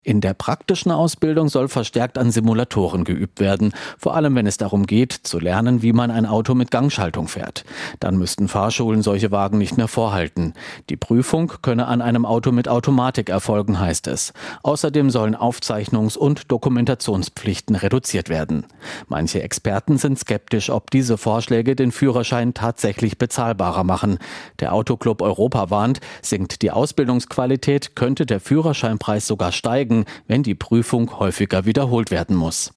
In der praktischen Ausbildung soll verstärkt an Simulatoren geübt werden, vor allem wenn es darum geht, zu lernen, wie man ein Auto mit Gangschaltung fährt. Dann müssten Fahrschulen solche Wagen nicht mehr vorhalten. Die Prüfung könne an einem Auto mit Automatik erfolgen, heißt es. Außerdem sollen Aufzeichnungs- und Dokumentationspflichten reduziert werden. Manche Experten sind skeptisch, ob diese Vorschläge den Führerschein tatsächlich bezahlbarer machen. Der Autoclub Europa warnt, sinkt die Ausbildungsqualität, könnte der Führerscheinpreis sogar steigen, wenn die Prüfung häufiger wiederholt werden muss.